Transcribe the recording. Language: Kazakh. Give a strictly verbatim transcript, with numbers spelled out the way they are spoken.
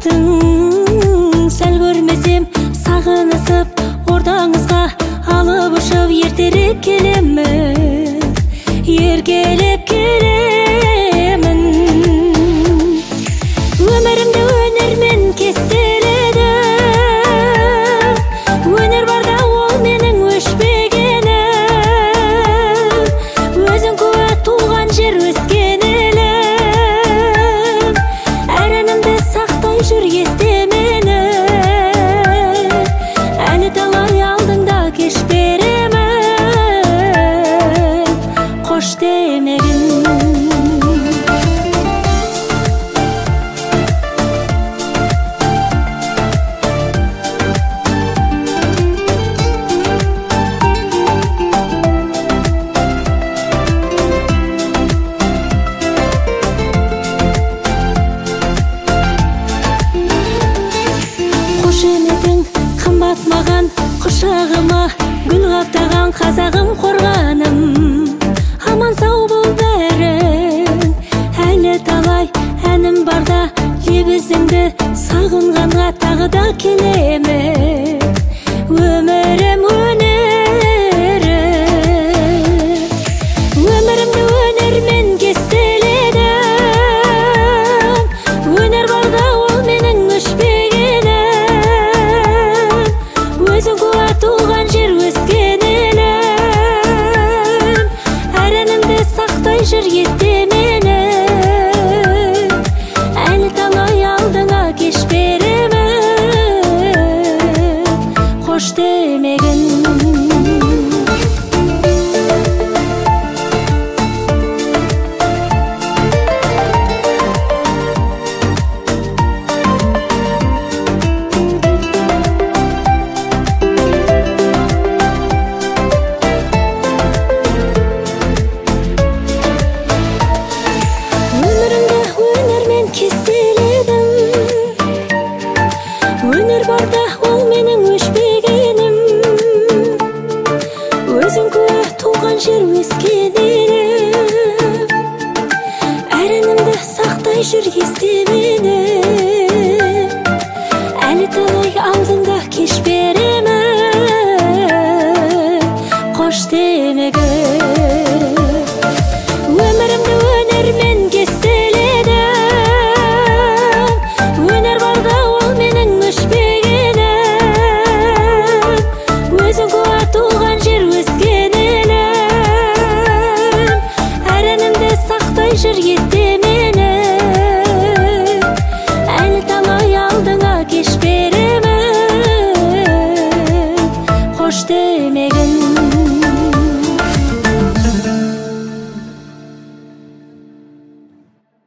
аттың сәл көрмесем сағынысып ордаңызға алып ұшып ертерек келемін, еркелеп келемін. Өмірімді өнермен кестеледі, өнер барда ол менің өшпегенім, өзің куә туған жер өскен елім, әр әнімді сақтай жүр есте мені, әлі талай алдыңда кеш беремін, қош демегін. Қошеметің қымбат маған, құшағыма гүл қаптаған қазағым қорғаным, аман сау бол бәрің, әлі талай әнім барда лебізіңді сағынғанға тағы да келемін, өмірім өнерім, өмірімді өнермен кестеледім, өнер барда ол менің өшпегенім, өзің куә туған жер өскен елім, әр әнімді сақтай жүр есте мені, әлі талай алдыңа кеш беремін, қош демегін. Кестеледім, өнер барда ол менің өшпегенім, өзің куә туған жер өскен елім, әр әнімді сақтай жүр есте мені, әлі талай алдыңда кеш беремін.